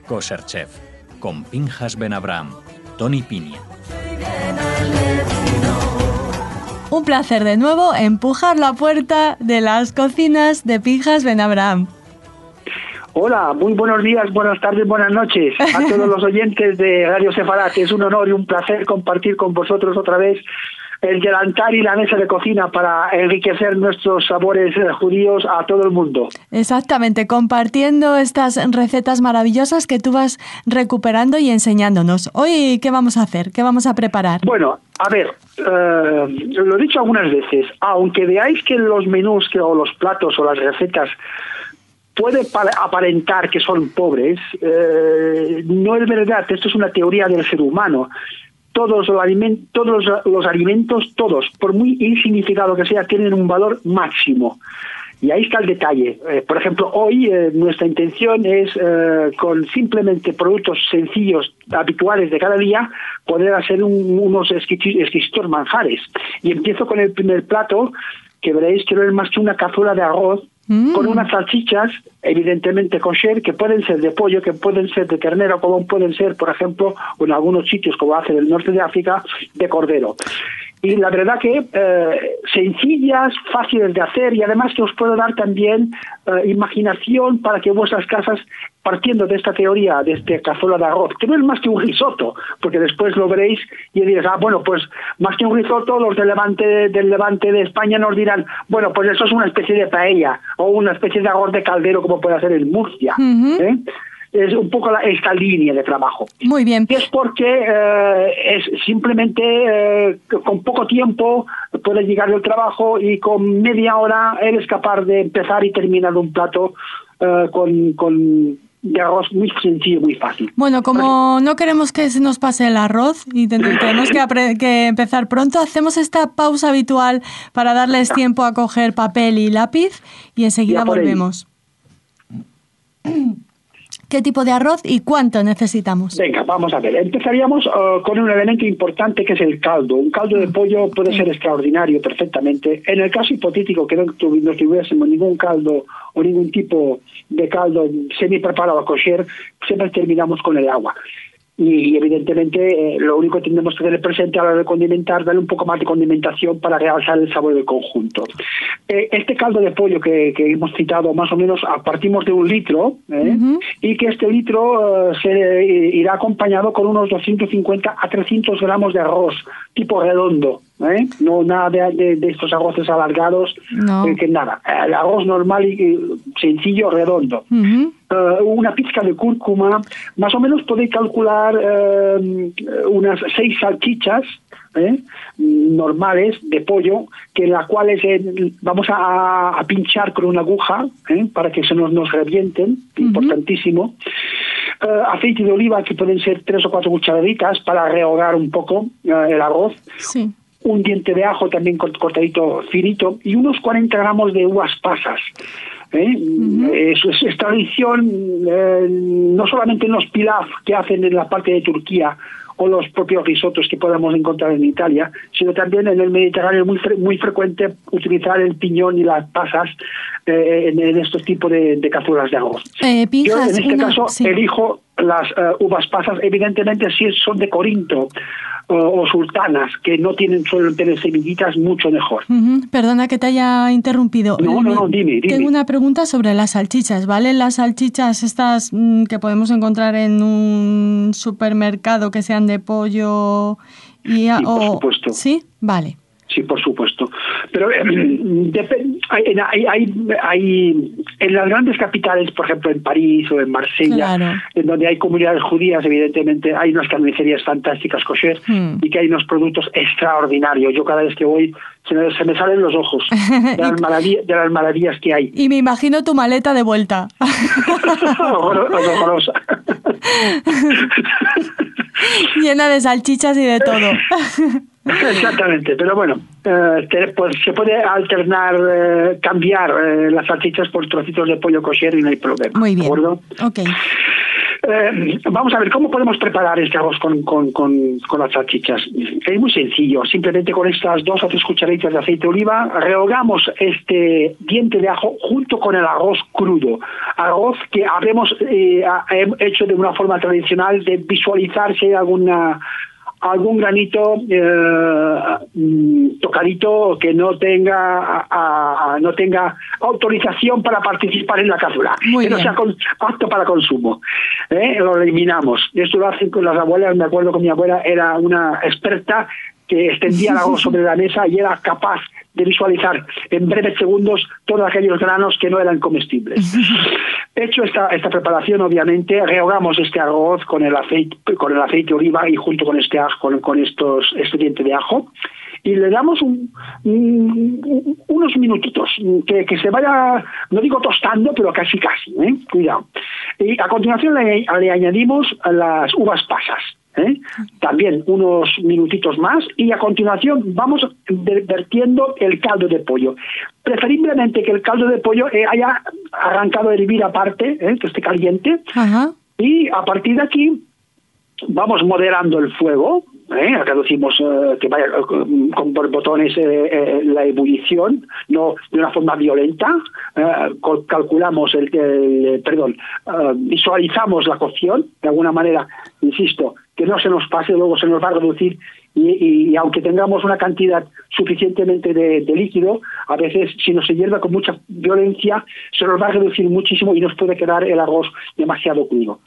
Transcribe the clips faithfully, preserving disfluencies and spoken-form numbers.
Kosher Chef, con Pinchas Ben Abraham, Tony Piña. Un placer de nuevo empujar la puerta de las cocinas de Pinchas Ben Abraham. Hola, muy buenos días, buenas tardes, buenas noches a todos los oyentes de Radio Sefarat. Es un honor y un placer compartir con vosotros otra vez el delantal y la mesa de cocina para enriquecer nuestros sabores judíos a todo el mundo. Exactamente, compartiendo estas recetas maravillosas que tú vas recuperando y enseñándonos. Hoy, ¿qué vamos a hacer? ¿Qué vamos a preparar? Bueno, a ver, eh, lo he dicho algunas veces, aunque veáis que los menús que, o los platos o las recetas puede aparentar que son pobres, eh, no es verdad. Esto es una teoría del ser humano. Todos los alimentos, todos los, los alimentos, todos, por muy insignificado que sea, tienen un valor máximo. Y ahí está el detalle. Eh, por ejemplo, hoy eh, nuestra intención es, eh, con simplemente productos sencillos, habituales de cada día, poder hacer un, unos exquisitos manjares. Y empiezo con el primer plato, que veréis que no es más que una cazuela de arroz, Mm. con unas salchichas, evidentemente kosher, que pueden ser de pollo, que pueden ser de ternera, como pueden ser, por ejemplo, en algunos sitios, como hace el norte de África, de cordero. Y la verdad que eh, sencillas, fáciles de hacer, y además que os puedo dar también eh, imaginación para que vuestras casas, partiendo de esta teoría, de este cazuela de arroz, que no es más que un risotto, porque después lo veréis y diréis, ah, bueno, pues más que un risotto, los del Levante, del Levante de España nos dirán, bueno, pues eso es una especie de paella, o una especie de arroz de caldero, como puede hacer en Murcia, uh-huh. ¿eh? Es un poco la, esta línea de trabajo. Muy bien. Y es porque eh, es simplemente eh, con poco tiempo puedes llegar del trabajo y con media hora eres capaz de empezar y terminar un plato eh, con, con de arroz muy sencillo, muy fácil. Bueno, como no queremos que se nos pase el arroz y tenemos que, apre- que empezar pronto, hacemos esta pausa habitual para darles tiempo a coger papel y lápiz y enseguida volvemos. ¿Qué tipo de arroz y cuánto necesitamos? Venga, vamos a ver. Empezaríamos uh, con un elemento importante que es el caldo. Un caldo de pollo puede sí. ser extraordinario perfectamente. En el caso hipotético que no, tuvi- no tuviésemos ningún caldo o ningún tipo de caldo semi preparado kosher, siempre terminamos con el agua. Y evidentemente eh, lo único que tenemos que tener presente a la hora de condimentar, darle un poco más de condimentación para realzar el sabor del conjunto. Eh, este caldo de pollo que, que hemos citado, más o menos partimos de un litro, ¿eh? uh-huh. y que este litro eh, se eh, irá acompañado con unos doscientos cincuenta a trescientos gramos de arroz tipo redondo. ¿Eh? No nada de, de, de estos arroces alargados, no. eh, que nada, el arroz normal y, y sencillo, redondo. Uh-huh. Uh, una pizca de cúrcuma, más o menos podéis calcular uh, unas seis salchichas ¿eh? normales de pollo, que las cuales eh, vamos a, a pinchar con una aguja ¿eh? para que se nos, nos revienten, uh-huh. importantísimo. Uh, aceite de oliva, que pueden ser tres o cuatro cucharaditas para rehogar un poco uh, el arroz. Sí. Un diente de ajo también cortadito finito y unos cuarenta gramos de uvas pasas. ¿eh? Uh-huh. es, es, es tradición eh, no solamente en los pilaf que hacen en la parte de Turquía o los propios risotos que podemos encontrar en Italia, sino también en el Mediterráneo es muy, fre- muy frecuente utilizar el piñón y las pasas eh, en, en estos tipos de, de cazuelas de arroz. Eh, Pinchas, Yo en este una, caso sí. elijo las uh, uvas pasas, evidentemente si son de Corinto o, o sultanas, que no tienen, suelen tener semillitas, mucho mejor. Uh-huh. Perdona que te haya interrumpido. No, no, no, dime, dime. Tengo una pregunta sobre las salchichas, ¿vale? Las salchichas estas mmm, que podemos encontrar en un supermercado que sean de pollo y... Sí, o... por supuesto. ¿Sí? Vale. Sí, por supuesto. Pero eh, dep- hay, hay, hay, hay, en las grandes capitales, por ejemplo en París o en Marsella, claro. en donde hay comunidades judías, evidentemente, hay unas carnicerías fantásticas kosher hmm. y que hay unos productos extraordinarios. Yo cada vez que voy se me, se me salen los ojos de las, maravillas, de las maravillas que hay. Y me imagino tu maleta de vuelta. Horrorosa. Llena de salchichas y de todo. Exactamente, pero bueno, eh, te, pues, se puede alternar, eh, cambiar eh, las salchichas por trocitos de pollo kosher y no hay problema. Muy bien. ¿De acuerdo? Okay. Eh, vamos a ver, ¿cómo podemos preparar este arroz con, con, con, con las salchichas? Es muy sencillo, simplemente con estas dos o tres cucharaditas de aceite de oliva rehogamos este diente de ajo junto con el arroz crudo, arroz que habremos eh, hecho de una forma tradicional de visualizar si hay alguna algún granito eh, tocadito que no tenga a, a, no tenga autorización para participar en la cazuela, Muy que bien. no sea con, apto para consumo. ¿Eh? Lo eliminamos. Esto lo hacen con las abuelas. Me acuerdo que mi abuela era una experta que extendía el arroz sobre la mesa y era capaz de visualizar en breves segundos todos aquellos granos que no eran comestibles. Hecho esta, esta preparación, obviamente, rehogamos este arroz con el aceite, con el aceite de oliva y junto con este ajo, con, con estos, este diente de ajo, y le damos un, un, unos minutitos, que, que se vaya, no digo tostando, pero casi casi, ¿eh? Cuidado. Y a continuación le, le añadimos las uvas pasas. ¿Eh? También unos minutitos más y a continuación vamos vertiendo el caldo de pollo. Preferiblemente que el caldo de pollo eh, haya arrancado a hervir aparte, ¿eh? Que esté caliente. Ajá. Y a partir de aquí vamos moderando el fuego, ¿eh? Reducimos eh, que vaya eh, con botones eh, eh, la ebullición, no de una forma violenta. Eh, calculamos el, el perdón, eh, visualizamos la cocción de alguna manera, insisto, que no se nos pase, luego se nos va a reducir y, y, y aunque tengamos una cantidad suficientemente de, de líquido, a veces si nos se hierve con mucha violencia se nos va a reducir muchísimo y nos puede quedar el arroz demasiado crudo.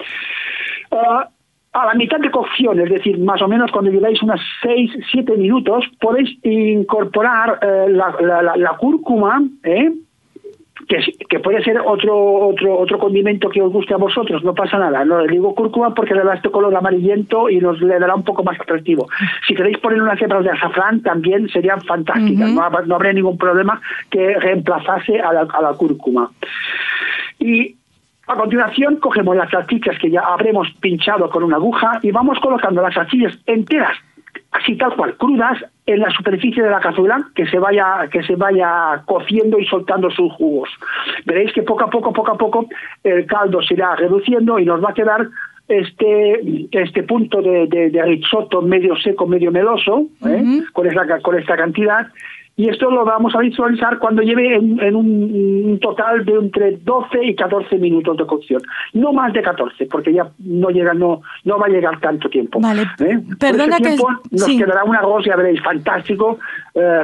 Uh, a la mitad de cocción, es decir, más o menos cuando lleváis unas seis siete minutos, podéis incorporar eh, la, la, la, la cúrcuma, ¿eh? Que, que puede ser otro otro otro condimento que os guste a vosotros, no pasa nada. No le digo cúrcuma porque le da este color amarillento y nos le dará un poco más atractivo. Si queréis poner unas hebras de azafrán también serían fantásticas, uh-huh. no, no habría ningún problema que reemplazase a la, a la cúrcuma. Y a continuación cogemos las salchichas que ya habremos pinchado con una aguja y vamos colocando las salchichas enteras, así tal cual, crudas, en la superficie de la cazuela, que se vaya que se vaya cociendo y soltando sus jugos. Veréis que poco a poco, poco a poco, el caldo se irá reduciendo y nos va a quedar este este punto de, de, de risotto medio seco, medio meloso, ¿eh? Uh-huh. con, esta, con esta cantidad. Y esto lo vamos a visualizar cuando lleve en, en un, un total de entre doce y catorce minutos de cocción. No más de catorce, porque ya no llega, no, no va a llegar tanto tiempo. Vale. ¿Eh? Perdona Por ese tiempo que... nos sí. quedará un arroz, ya veréis, fantástico. Eh,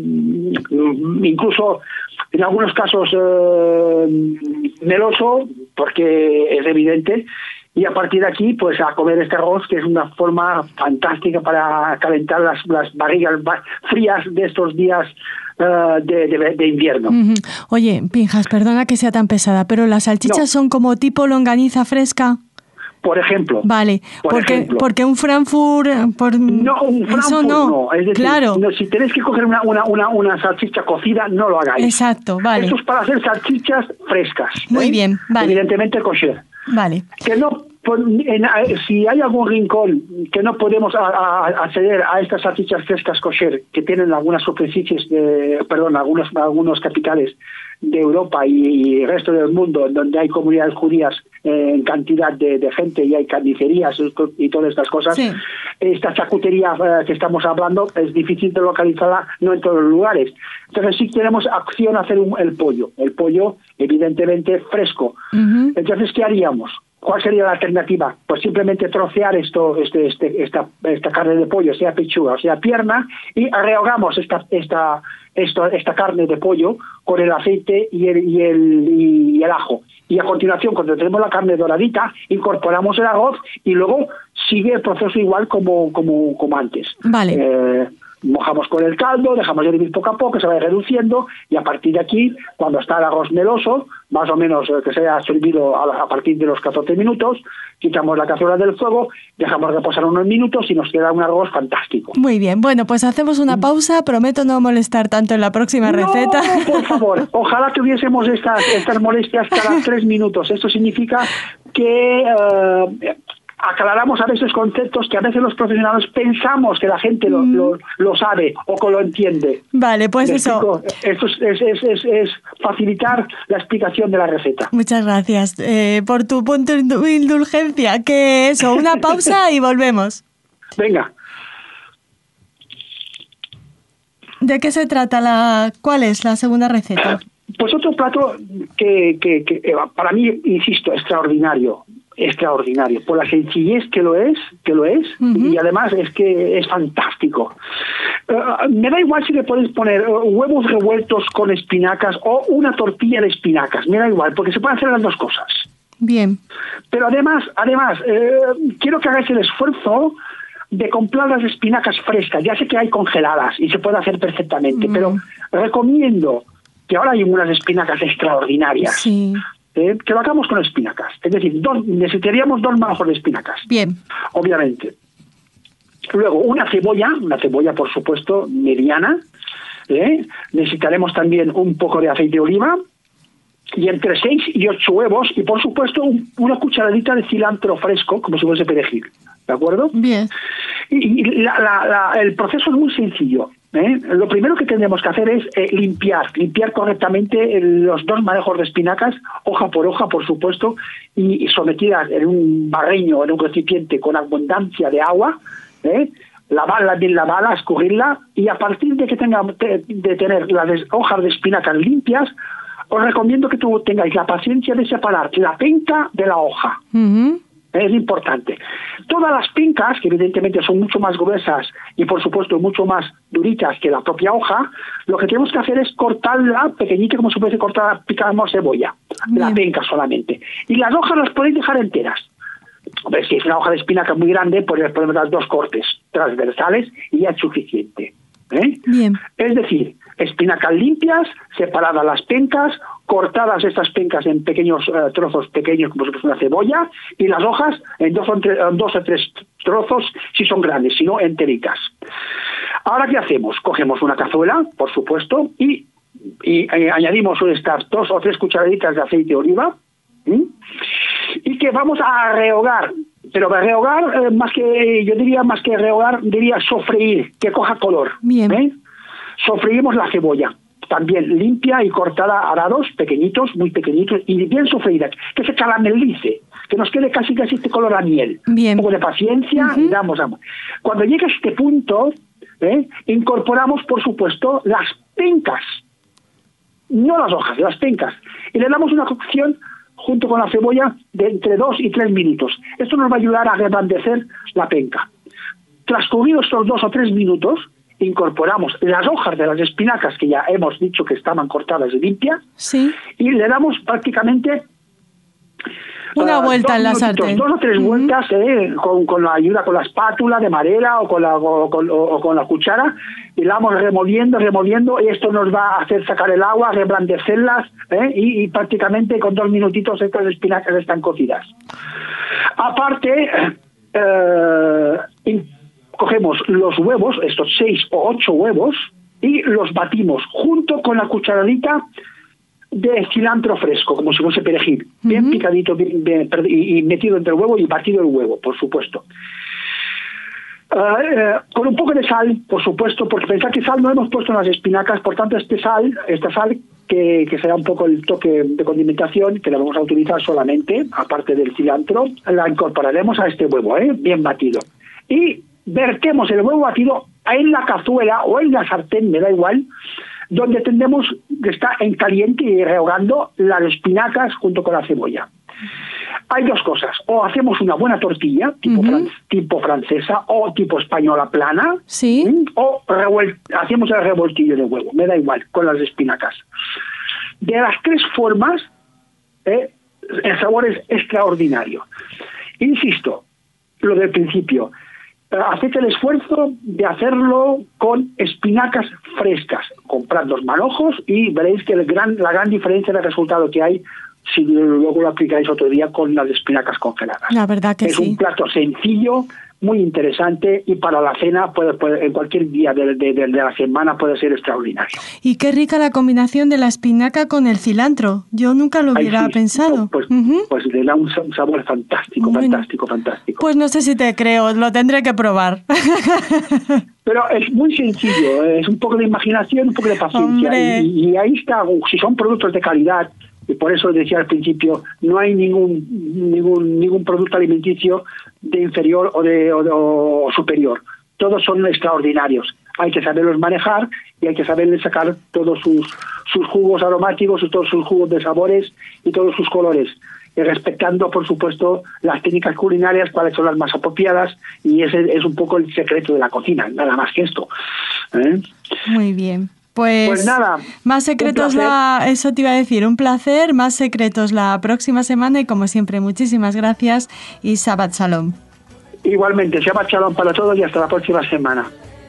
incluso en algunos casos eh, meloso, porque es evidente. Y a partir de aquí, pues a comer este arroz, que es una forma fantástica para calentar las, las barrigas frías de estos días uh, de, de, de invierno. Uh-huh. Oye, Pinjas, perdona que sea tan pesada, pero las salchichas no. son como tipo longaniza fresca. Por ejemplo. Vale, por porque, ejemplo. porque un Frankfurt... Por... No, un Frankfurt no. no. Es decir, claro. no, si tenéis que coger una, una, una, una salchicha cocida, no lo hagáis. Exacto, vale. Esto es para hacer salchichas frescas. Muy ¿eh? bien, vale. Evidentemente kosher. Vale. Que no, en, si hay algún rincón que no podemos a, a, acceder a estas salchichas frescas kosher, que tienen algunas superficies, de, perdón, algunos, algunos capitales de Europa y, y el resto del mundo, donde hay comunidades judías eh, en cantidad de, de gente y hay carnicerías y todas estas cosas, sí. Esta charcutería eh, que estamos hablando es difícil de localizarla, no en todos los lugares. Entonces sí tenemos acción a hacer un, el pollo, el pollo evidentemente fresco. Uh-huh. Entonces, ¿qué haríamos? ¿Cuál sería la alternativa? Pues simplemente trocear esto, este, este, esta, esta carne de pollo, sea pechuga o sea pierna, y rehogamos esta, esta, esto, esta carne de pollo con el aceite y el, y, el, y el ajo. Y a continuación, cuando tenemos la carne doradita, incorporamos el arroz y luego sigue el proceso igual como, como, como antes. Vale. Eh, mojamos con el caldo, dejamos hervir poco a poco, se va reduciendo y a partir de aquí, cuando está el arroz meloso, más o menos que se haya servido a, a partir de los catorce minutos, quitamos la cazuela del fuego, dejamos reposar unos minutos y nos queda un arroz fantástico. Muy bien, bueno, pues hacemos una pausa, prometo no molestar tanto en la próxima no, receta. Por favor, ojalá tuviésemos estas, estas molestias cada tres minutos. Esto significa que... Uh, aclaramos a veces conceptos que a veces los profesionales pensamos que la gente lo, mm. lo, lo sabe o que lo entiende. Vale, pues eso. Esto es, es, es, es, es facilitar la explicación de la receta. Muchas gracias eh, por tu punto de indulgencia. Que eso, una pausa y volvemos. Venga. ¿De qué se trata la? ¿Cuál es la segunda receta? Pues otro plato que, que, que para mí, insisto, extraordinario. extraordinario, por la sencillez que lo es, que lo es, uh-huh. y además es que es fantástico. Uh, me da igual si le podéis poner uh, huevos revueltos con espinacas o una tortilla de espinacas, me da igual, porque se pueden hacer las dos cosas. Bien. Pero además, además, eh, quiero que hagáis el esfuerzo de comprar las espinacas frescas. Ya sé que hay congeladas y se puede hacer perfectamente, uh-huh. pero recomiendo que ahora hay unas espinacas extraordinarias. Sí. Eh, que lo hagamos con espinacas. Es decir, dos, necesitaríamos dos manojos de espinacas. Bien. Obviamente. Luego, una cebolla, una cebolla, por supuesto, mediana. ¿eh? Necesitaremos también un poco de aceite de oliva. Y entre seis y ocho huevos. Y, por supuesto, un, una cucharadita de cilantro fresco, como si fuese perejil. ¿De acuerdo? Bien. Y, y la, la, la, el proceso es muy sencillo. ¿Eh? Lo primero que tendremos que hacer es eh, limpiar, limpiar correctamente los dos manejos de espinacas, hoja por hoja, por supuesto, y, y sometidas en un barreño, en un recipiente con abundancia de agua, ¿eh? lavarla bien lavada, escurrirla, y a partir de que tenga de, de tener las hojas de espinacas limpias, os recomiendo que tú tengáis la paciencia de separar la penca de la hoja. Uh-huh. Es importante. Todas las pencas, que evidentemente son mucho más gruesas y por supuesto mucho más duritas que la propia hoja, lo que tenemos que hacer es cortarla pequeñita, como si fuese cortada, picamos cebolla. Bien. La penca solamente. Y las hojas las podéis dejar enteras. Hombre, si es una hoja de espinaca muy grande, pues les podemos dar dos cortes transversales y ya es suficiente. ¿eh? Bien. Es decir, espinacas limpias, separadas las pencas, cortadas estas pencas en pequeños uh, trozos pequeños como si fuese una cebolla, y las hojas en dos, o entre, en dos o tres trozos si son grandes, si no enteritas. Ahora, ¿qué hacemos? Cogemos una cazuela, por supuesto, y, y eh, añadimos estas dos o tres cucharaditas de aceite de oliva, ¿sí? Y que vamos a rehogar, pero rehogar, eh, más que, yo diría más que rehogar, diría sofreír, que coja color. Bien. ¿eh? Sofreímos la cebolla, también limpia y cortada a dados pequeñitos, muy pequeñitos, y bien sofreída, que se caramelice, que nos quede casi casi este color a miel. Bien. Un poco de paciencia, uh-huh. y damos amor. Cuando llegue a este punto, ¿eh? incorporamos, por supuesto, las pencas, no las hojas, las pencas, y le damos una cocción junto con la cebolla de entre dos y tres minutos. Esto nos va a ayudar a reblandecer la penca. Transcurridos estos dos o tres minutos, incorporamos las hojas de las espinacas que ya hemos dicho que estaban cortadas y limpias, sí. y le damos prácticamente una uh, vuelta en la sartén. Dos o tres uh-huh. vueltas eh, con, con la ayuda con la espátula de madera o con la, o con, o, o con la cuchara, y la vamos removiendo, removiendo, y esto nos va a hacer sacar el agua, reblandecerlas, eh, y, y prácticamente con dos minutitos estas espinacas están cocidas. Aparte, eh, in, cogemos los huevos, estos seis o ocho huevos, y los batimos junto con la cucharadita de cilantro fresco, como si fuese perejil, bien uh-huh. picadito, bien, bien, y, y metido entre el huevo y batido el huevo, por supuesto. Uh, uh, con un poco de sal, por supuesto, porque pensad que sal no hemos puesto en las espinacas, por tanto este sal, esta sal que, que será un poco el toque de condimentación, que la vamos a utilizar solamente, aparte del cilantro, la incorporaremos a este huevo, ¿eh? bien batido. Y vertemos el huevo batido en la cazuela o en la sartén, me da igual, donde tendremos que está en caliente y rehogando las espinacas junto con la cebolla. Hay dos cosas: o hacemos una buena tortilla tipo, uh-huh. fran- tipo francesa o tipo española plana, ¿sí? ¿sí? o revuel- hacemos el revoltillo de huevo, me da igual, con las espinacas. De las tres formas, eh, el sabor es extraordinario. Insisto, lo del principio, haced el esfuerzo de hacerlo con espinacas frescas. Comprad los manojos y veréis que el gran, la gran diferencia de resultado que hay si luego lo aplicáis otro día con las espinacas congeladas. La verdad que es sí. un plato sencillo, muy interesante, y para la cena puede, puede en cualquier día de, de, de la semana puede ser extraordinario. Y qué rica la combinación de la espinaca con el cilantro. Yo nunca lo hubiera Ay, sí, pensado. Pues, uh-huh. pues le da un sabor fantástico, bueno, fantástico, fantástico. Pues no sé si te creo, lo tendré que probar. Pero es muy sencillo, es un poco de imaginación, un poco de paciencia, y, y ahí está. Si son productos de calidad, y por eso decía al principio, no hay ningún ningún ningún producto alimenticio de inferior o de o, de, o superior. Todos son extraordinarios. Hay que saberlos manejar y hay que saberles sacar todos sus sus jugos aromáticos, todos sus jugos de sabores y todos sus colores, y respetando, por supuesto, las técnicas culinarias, cuáles son las más apropiadas, y ese es un poco el secreto de la cocina, nada más que esto. ¿Eh? Muy bien. Pues, pues nada, más secretos, la, eso te iba a decir, un placer, más secretos la próxima semana, y como siempre, muchísimas gracias y Shabbat Shalom. Igualmente, Shabbat Shalom para todos y hasta la próxima semana.